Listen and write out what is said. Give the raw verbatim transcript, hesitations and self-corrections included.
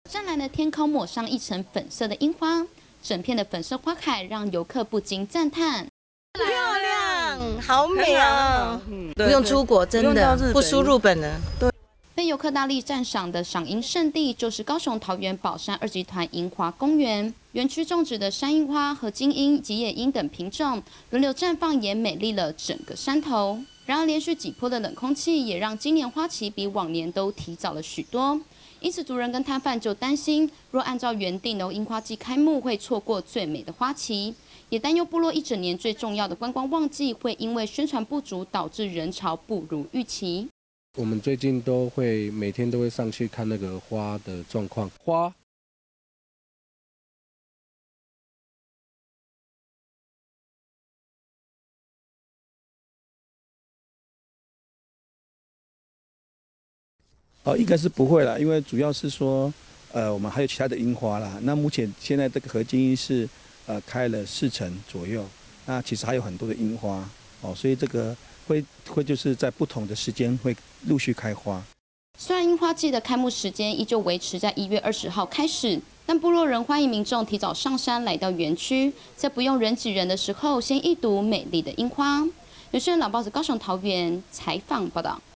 湛蓝的天空抹上一层粉色的樱花，整片的粉色花海让游客不禁赞叹： 漂亮，好美啊！不用出国，真的不输日本了。对。 被游客大力赞赏的赏樱圣地，就是高雄桃园宝山二集团樱花公园。园区种植的山樱花和金樱、吉野樱等品种轮流绽放，也美丽了整个山头。然而，连续几波的冷空气也让今年花期比往年都提早了许多。因此，族人跟摊贩就担心，若按照原定的樱花季开幕，会错过最美的花期，也担忧部落一整年最重要的观光旺季会因为宣传不足，导致人潮不如预期。 我们最近都会每天都会上去看那个花的状况，花。 哦，应该是不会啦，因为主要是说，呃，我们还有其他的樱花啦。那目前现在这个合金樱是，呃，开了四成左右，那其实还有很多的樱花哦，所以这个会会就是在不同的时间会陆续开花。 虽然樱花季的开幕时间依旧维持在一月二十号开始，但部落人欢迎民众提早上山来到园区，在不用人挤人的时候，先一睹美丽的樱花。有线老报子高雄桃园采访报道。